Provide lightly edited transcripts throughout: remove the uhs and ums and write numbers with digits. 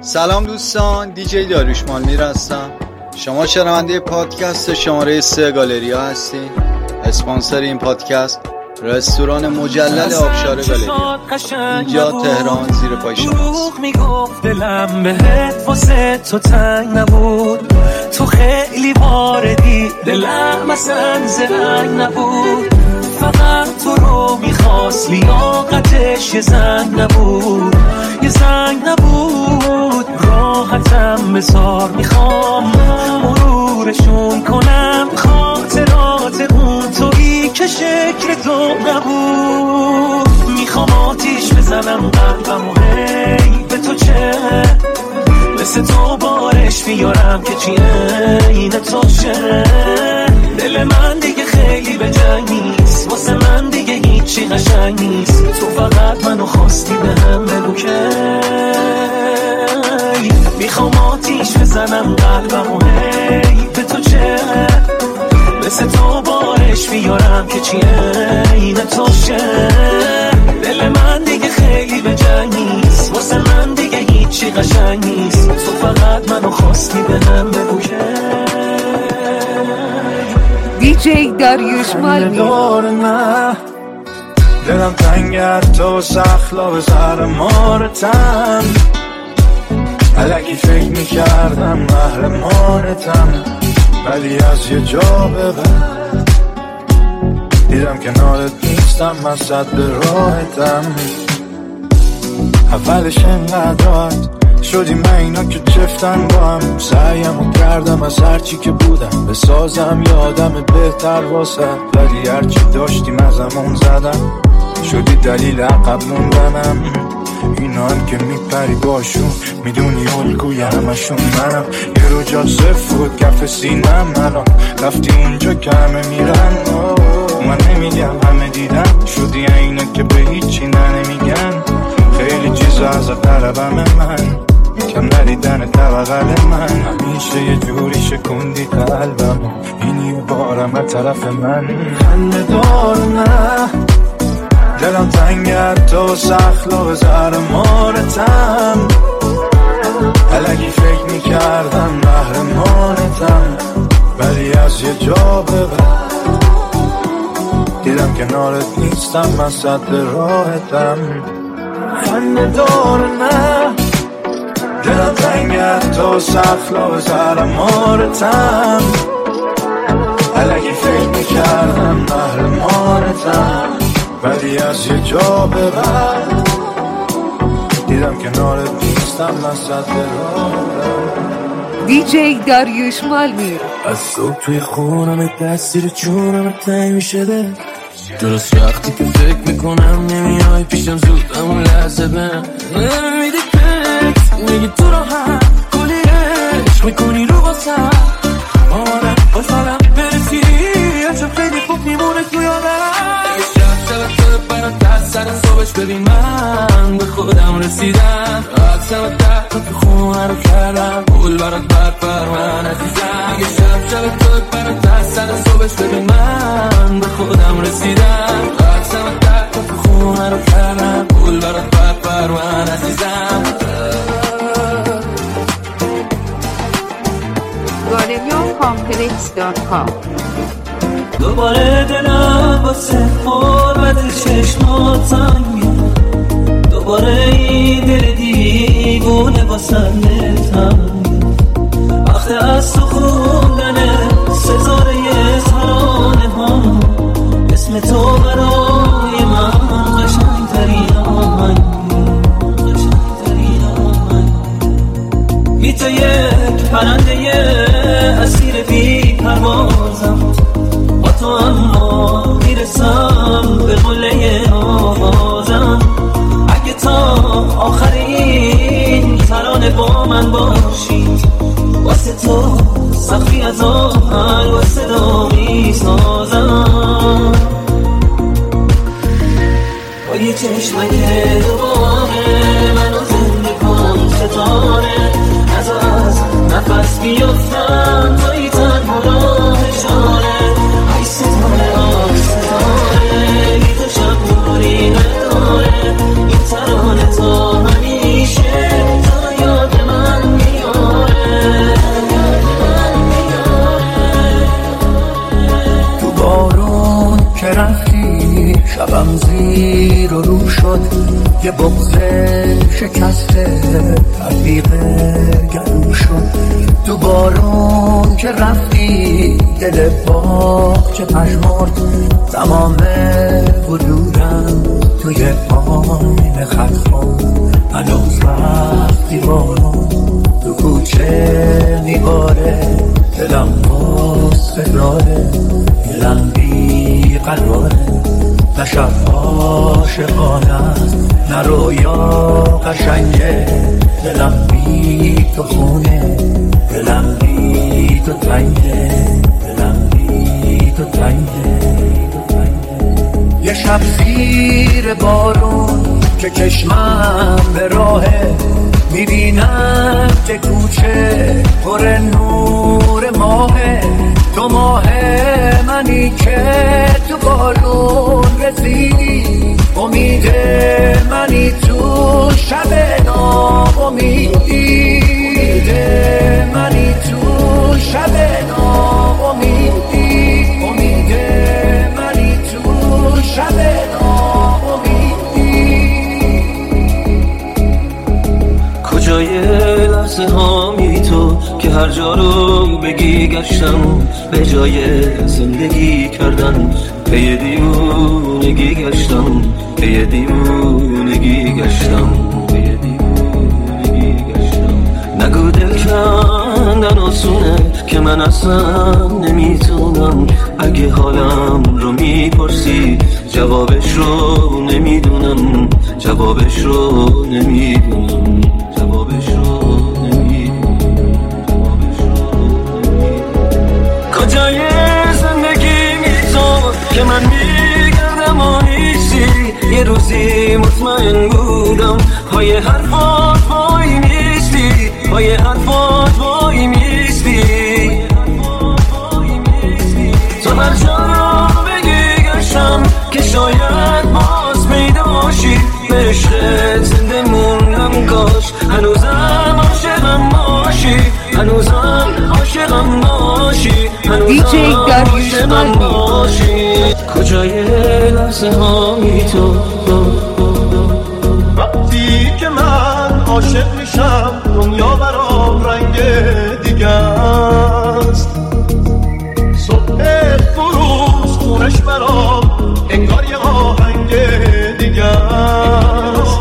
سلام دوستان، دیجی داریوش مالمیر هستم. شما شنونده پادکست شماره 3 گالریا هستین. اسپانسر این پادکست رستوران مجلل آبشار گالریا، اینجا تهران زیر پای شماست. میگفت دلم بهت واسه تو تنگ نبود، تو خیلی واردی دلم اصلا زرنگ نبود، فقط تو رو میخواست لیاقتش یه زنگ نبود، یه زنگ نبود. راحتم بسار میخوام مرورشون کنم، خاطرات اون تویی که شکل تو نبود. میخوام آتیش بزنم قلبم و هی به تو چه مثل تو بارش بیارم که چی این تو شه. دل من دیگه خیلی به جنگ نیست، واسه من دیگه هیچی قشنگ نیست، تو فقط منو خواستی به هم بگو که میخوام آتیش بزنم قلبم و هی به تو چه مثل تو بارش بیارم که چی این تو شه. دل من دیگه خیلی به جنگ نیست، واسه من دیگه هیچی قشنگ نیست، تو فقط منو خواستی به هم بگو که دیجی داریوش مالمیر. دلم تنگت تو سخلا به زهر مارتم، الکی فکر میکردم محرمانتم، ولی از یه جا به بعد دیدم کنارت نیستم، من صد به راحتم. اولش انقدر راحت شدیم من اینا که چفتن با هم، سعیمو کردم از هرچی که بودم بسازم یادم بهتر واسه، ولی هرچی داشتیم ازمون زدم، شدی دلیل عقب موندنم. اینا هم که میپری باشون میدونی الگوی همشون منم، یه رو جا صرف بود کف سینم، الان رفتی اونجا که همه میرن، من نمیگم همه دیدن، شدی اینا که به هیچی نمیگن، خیلی چیزا از قلبم من کم ندیدن طبقل من، همیشه یه جوری شکندی قلبم، اینی بارم از طرف من. خنده دار نه دلم تنگت تو سخلا به زهر مارتم، الکی فکر میکردم محرمانتم، ولی از یه جا به بعد دیدم کنارت نیستم، من صد راحتم. خنده دار نه دلم تنگت تو سخلا به زهر مارتم، الکی فکر میکردم محرمانتم، ولی از یه جا به بعد دیدم کنارت نیستم، من صد راحتم. دیجی داریوش مالمیر. از صبح توی خونم دستیر چونم تنگ میشه دل، درست وقتی که فکر میکنم نمیای پیشم زود همون لحظه بهم نمیدی پت، میگی تو راحت کلی عشق میکنی رو واسم، آره خوشحالم برسی عجب خیلی خوب میمونه تو یادم، شب تو برات دست سر صبحش ببین من به خودم رسیدم، حدسم تحت تو خونه رو کردم پول برات بر من عزیزم، شب تو برات دست سر صبحش ببین من به خودم رسیدم، حدسم تحت تو خونه رو کردم پول برات بر من عزیزم. galeriacomplex.com. دوباره دلم واسه حرمت چشمات تنگه، دوباره این دل دیوونه واسه تنگه، وقت از تو خوندن ستاره ترانه ها، اسم تو برای من قشنگ‌ترین آهنگه، بی تو یک پرنده اسیر بی پروازم، با تو اما میرسم به قله آوازم، اگه تا آخرین ترانه با من باشی، واسه تو سخفی از آهنگ و صدا میسازم، با یه چشمک دوباره منو زنده کن ستاره، از نفس بیفتم توی تنها راه شاره، ای ستاره آه ستاره بی تو شب نوری نداره، این ترانه تا همیشه تا یاد من شکسته تبلیغ گلو شد تو بارون که رفتی دل باغچه پژمرد تمام وجودم توی آینه خط خورد هنوز وقتی بارون تو کوچه میباره دلم باز فکراره دلم بی قراره نه شب عاشقانه است نه رویا قشنگه دلم بی تو خونه دلم بی تو تنگه دلم بی تو تنگه یه شب زیر بارون که چشمم به راهه میبینم که کوچه پر نور ماهه تو ماه منی که تو بارون رسیدی امید منی تو شب ناامیدی امید منی تو شب ناامیدی امید منی تو شب ناامیدی کجای لحظه ها می تو که هر جا رو بگی گشتم به جای زندگی کردن پی دیوونگی گشتم پی دیوونگی گشتم پی دیوونگی گشتم نگو دل کندن آسونه که من اصلا نمیتونم اگه حالم رو میپرسی جوابش رو نمیدونم جوابش رو نمیدونم جوابش رو کجای زندگی می تو که من میگردم و نیستی یه روزی مطمئن بودم پای حرفات وای میستی پای حرفات وای میستی تو هر جا رو بگی گشتم که شاید باز پیدا باشی به عشقت زنده موندم کاش هنوزم عاشقم باشی هنوزم عاشقم باشی دیجی داریوش مالمی کجای لحظه ها می تو وقتی که من عاشق میشم دنیا برام رنگ دیگه است صبح فروز خونش برام انگار یه آهنگ دیگه است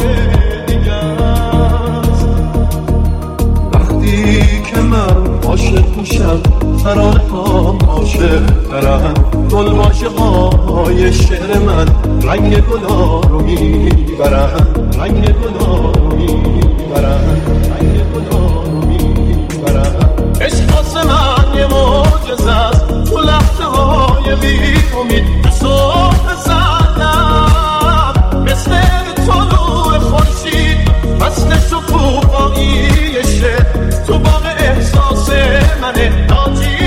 وقتی که من عاشق میشم ترانه ها عاشق ترن گل عاشقای شعر من رنگ گلا رو میبرن رنگ گلا رو میبرن رنگ گلا رو میبرن عشق واسه من یه معجزه است تو لحظه های بی امید صبح زدم مثل طلوع خورشید فصل شکوفایی شعر تو باغ احساس منه ناجی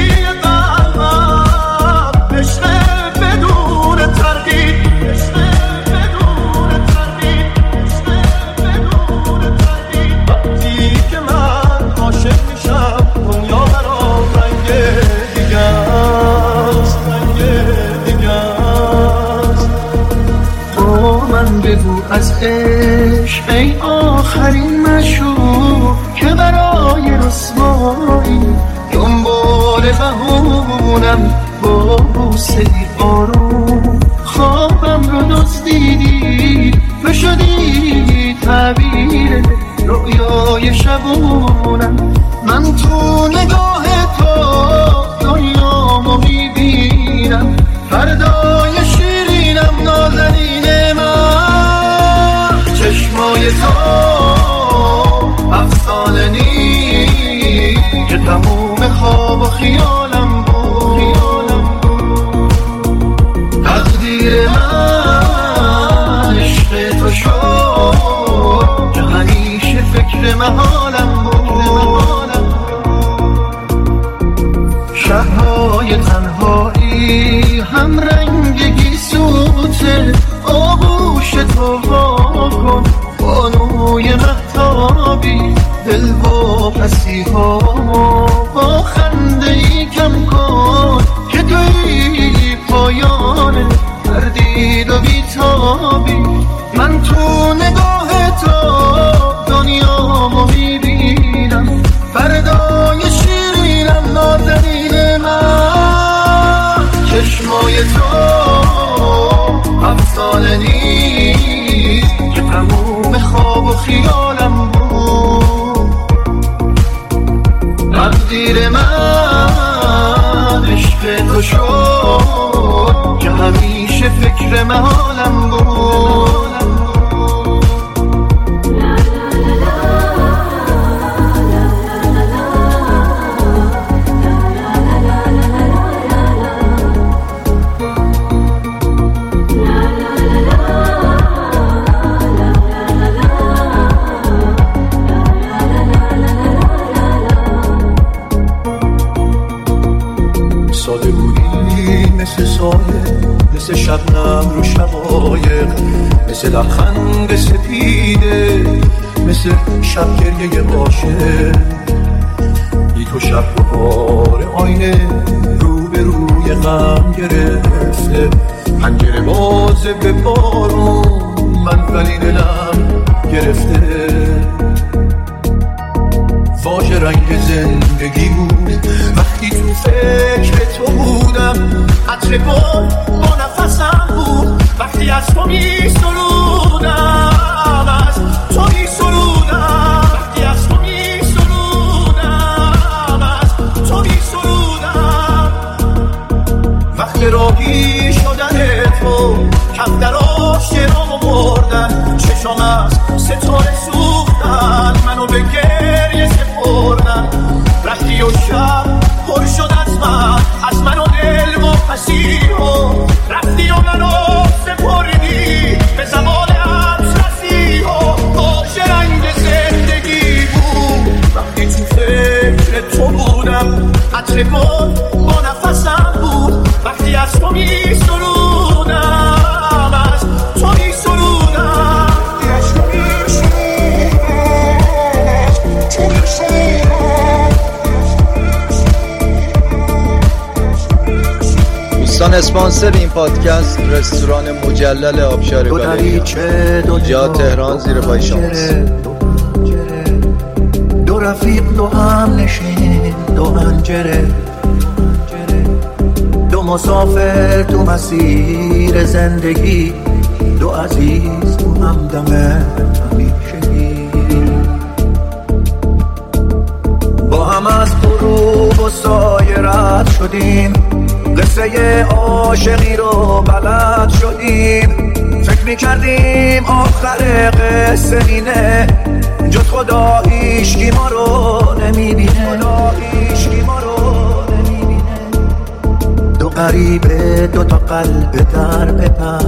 قلبم عشق بدون تردید عشق بدون تردید عشق بدون تردید وقتی که من عاشق میشم دنیا برام رنگ دیگه است رنگ دیگه است با من بگو از عشق ای آخرین مشهور که برای رسوایی دنبال بهونم با بوسه آروم خوابم رو دزدیدی و شدی تعبیر رویای شبونم من تو نگاه تو دنیامو میبینم فردای شیرینم نازنین من چشمای تو افسانه نیست که تموم خواب و خیالم بود تقدیر من عشق تو شد که همیشه فکر محالم بود شبهای تنهایی هم رنگ گیسوته آغوش تو واکن بانوی مهتابی دل با پسی ها با خنده ای کم کن که توی پایان تردید و بیتابی من تو نگاه تو شبنم رو شقایق، مثل لبخند سپیده، مثل شب گریه عاشق. بی تو شب بهار آینه رو به روی غم گرفته، پنجره بازه به بارون، من ولی دلم گرفته. واژه رنگ زندگی بود وقتی تو فکر تو بودم، عطر گل با نفسم بود وقتی از تو می سرودم، از تو می سرودم، وقتی از تو می سرودم، از تو می سرودم. وقت راهی شدن تو کم در آشرام بردن، چشم از ستاره سوختن، منو به گریه سپردن. رفتی و شب پر شد از من و دل و پسیر و رفتی و منو سپردی به زمان همسرسی و آش رنگ زندگی بود وقتی تو فکر تو بودم، عطر گل با نفسم بود وقتی از تو می سرودم، از تو می سرودم، از تو می سرودم. دوستان اسپانسر این پادکست رستوران مجلل آبشار گالریا، اینجا تهران زیر پای شماست. دو رفیق دو هم نشین دو پنجره، دو مسافر تو مسیر زندگی، دو عزیز تو همدم همیشگی. با هم از غروب و سایه رد شدیم، قصه عاشقی رو بلد شدیم. فکر میکردیم آخر قصه اینه، جز خدا هیچکی ما رو نمیبینه. دو غریبه دو تا قلب در بپر،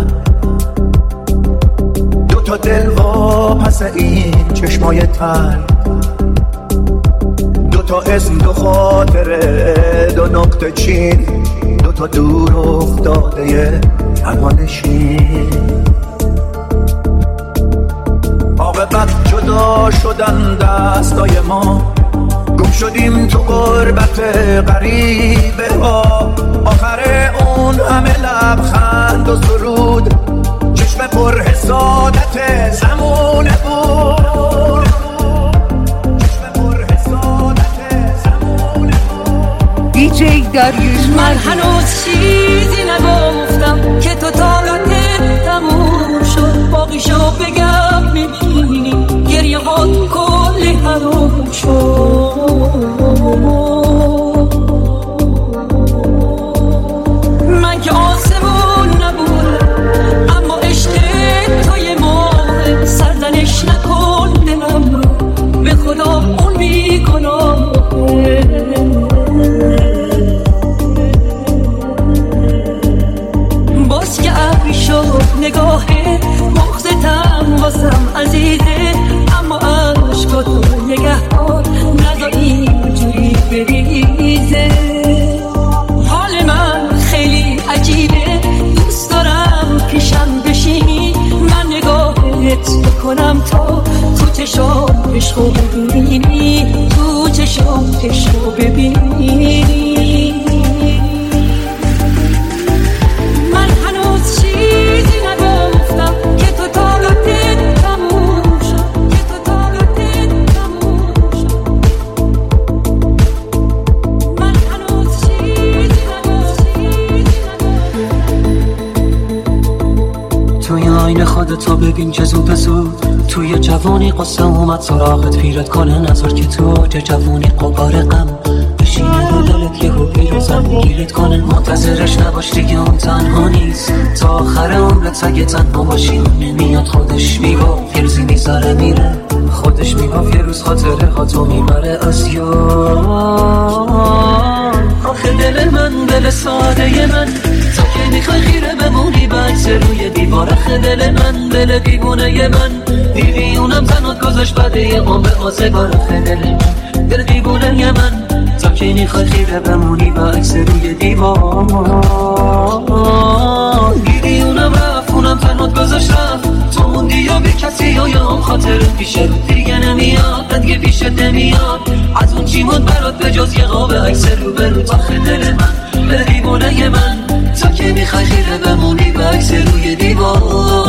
دو تا دل وا پس این چشمای تر، دو تا اسم دو خاطره دو نقطه چین، دو تا دور افتاده همانشین. عاقبت جدا شدن دستای ما، گم شدیم تو غربت غریبه ها. آخر اون همه لبخند و سرود، چشم پر حسادت زمونه بود، چشم پر حسادت زمونه بود. دیجی داریوش من هنوز چیزی نگفتم که تو طاقتت تموم شد، باقیشو بگم میبینی گریه ها کلی حروم شد. من که آسمون نبودم اما عشق توی ماه، سردنش نکن دلم به خدا اون بیگناهه. باز که ابری شد نگاه مغزتم واسم عزیزه، اما عشق تو نگهدار نذار اینجوری بریزه. حال من خیلی عجیبه، دوست دارم پیشم بشینی، من نگاهت بکنم تا تو چشام عشقو ببینی، تو چشام عشقو ببینی. خودتو ببین که زود زود توی جوانی قصه اومد سراغت، پیرت کنه نظر که تو اوج جوانی قبار غم بشینه رو دلت یه هوی رو زن گیرت کنه. منتظرش نباش دیگه اون تنها نیست، تا آخر عمرت اگه تنها باشی نمیاد. خودش میگفت یه روزی میذاره میره، خودش میگفت یه روز خاطره ها تو میبره از یاد. آخه دل من دل ساده من، تا که میخوای خیره بمونی بکس روی دیوار. آخه دل من دل دیوونه من، دیوونم تنات گذاشت بده یه قوم به آزگار. آخه دل من دل دیوونه من، تا که میخوای خیره بمونی بکس روی دیوار. گیری منم تنات گذاشتم تو موندی یا به کسی یا خاطر پیشه دیگه نمیاد دیگه پیشت نمیاد از اون چی موند برات به جز یه قاب عکس رو به رو آخه دل من به دیوانه من تا که میخوای خیره بمونی به عکس روی دیوار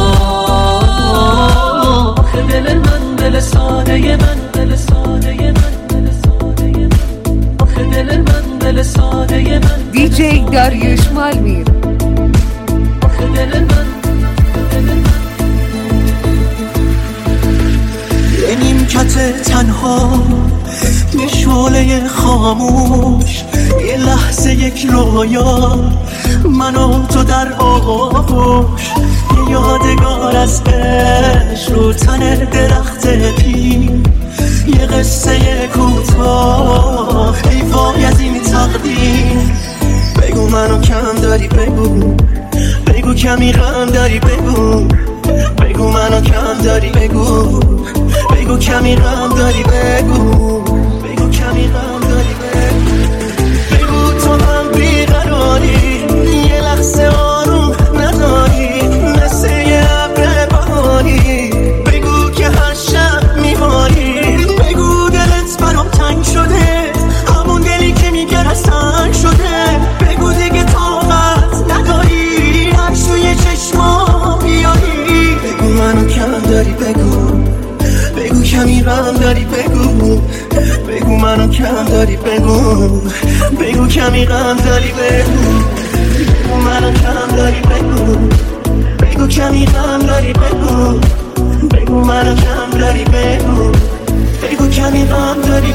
آخه دل من دل ساده من دل ساده من دل ساده من آخه دل من دل ساده من دیجی داریوش مالمیر آخه دل من یه نیمکت تنها یه شعله خاموش یه لحظه یک رویا من و تو در آغوش یه یادگار از عشق رو تن درخت پیر یه قصه کوتاه ای وای از این تقدیر بگو منو کم داری بگو بگو کمی غم داری بگو بگو منو کم داری بگو بگو کمی غم داری بگو بگو کمی غم داری بگو بگو تو هم بیقراری یه لحظه آروم نداری مثل یه ابر بهاری بگو که هر شب میباری بگو دلت برام تنگ شده همون دلی که میگه رسن شده بگو دیگه طاقت نداری هر شوی چشما بیایی بگو منو کم داری بگو بگو کمی غم داری بگو بگو منو کم داری بگو بگو کمی غم داری بگو بگو منو کم داری بگو بگو کمی غم داری بگو بگو منو کم داری بگو بگو کمی غم داری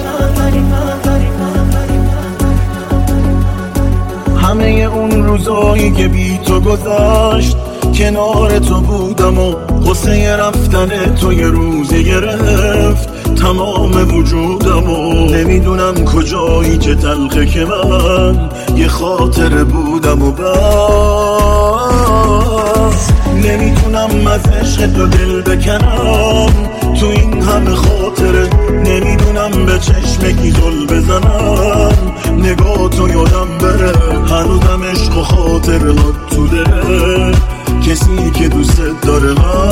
همه اون روزایی که بی تو گذشت کنار تو بودم و غصه رفتن تو یه روزی گرفت تمام وجودم و نمیدونم کجایی که تلخه که من یه خاطره بودم و بس نمیتونم از عشق تو دل بکنم تو این همه خاطره نمیدونم به چشم کی زل بزنم نگاه تو یادم بره هنوزم عشق و خاطره تو دل کسی که دوست داره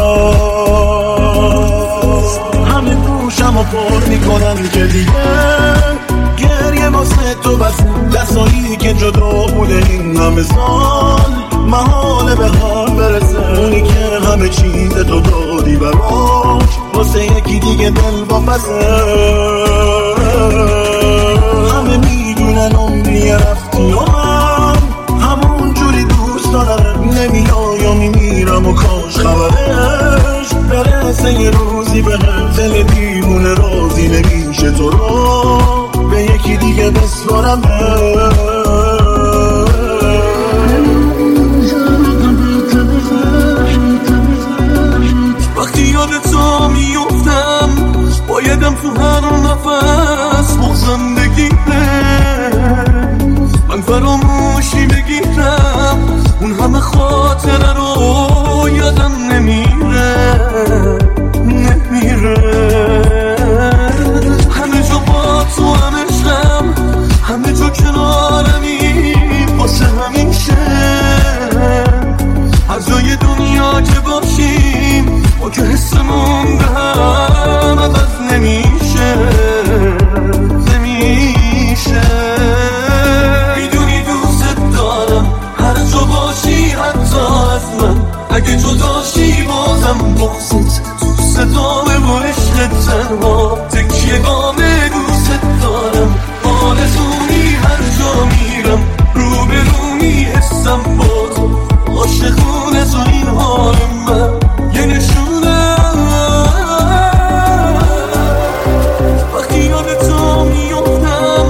هست همه گوشم و پر میکنن که دیگه گریه واسه تو بس دستایی که جدا بوده این همه سال محاله به هم برسه اونی که همه چیز تو دادی براش واسه یکی دیگه دل بافزه همه میدونن عمری رفتی و من همون جوری دوست دارم نمیای یا میمیرم و کاش خبرش برسه یه روزی به دل دیوونه رازی نمیشه تو رو به یکی دیگه بسپارم وقتی یاد تو میفتم بایدم تو هر نفس بغزم بگیره من فراموشی بگیرم اون همه خاطره رو یادم نمیره همه جا با تو هم عشقم همه جا کنارمی واسه همیشه هر جای دنیا که باشیم ما که حسمون به هم عوض نمیشه میدونی دوست دارم هر جا باشی حتی از من اگه جداشی بازم بغزت تو صدامه و عشق تنها تکیه گامه دوست دارم آرزونی هر جا میرم رو به رو میحسم با تو عاشقونه تو این حال من یه نشونه وقتی یاد تو میفتم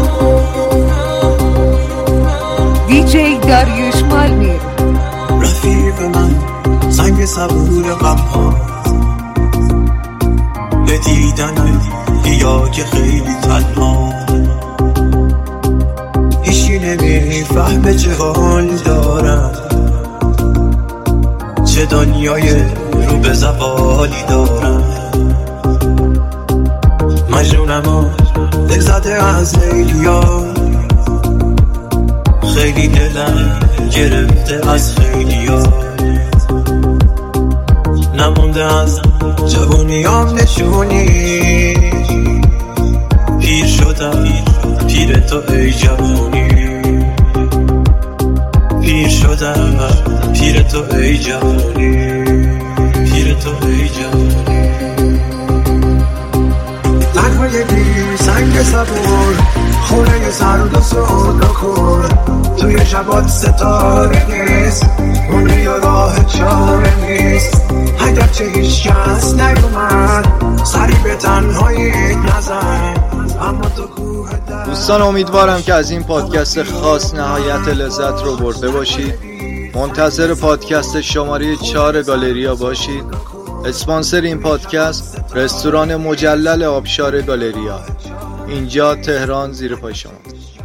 دیجی داریوش مالمیر رفیق من سنگ صبور غمها به دیدن یا که خیلی تنها هیچی نمیفهمه چه حال دارم چه دنیای رو به زوالی دارم مجنونم و دل زده از لیلیا خیلی دلم گرفته از خیلیا نمونده از جوونیام نشونی. پیر شدم پیر تو ای جوونی، پیر شدم پیر تو ای جوونی، پیر تو ای جوونی. نگوی بی سنگ صبور، خونه سرد و سرد و کور، توی شبات ستاره نیست، اونی و راه چاره نیست. اگرچه هیچ کس نیومد سری به تنهایی نزن، اما تو کوه در. دوستان امیدوارم که از این پادکست خاص نهایت لذت رو برده باشید. منتظر پادکست شماره 4 گالریا باشید. اسپانسر این پادکست رستوران مجلل آبشار گالریا، اینجا تهران، زیر پای شما.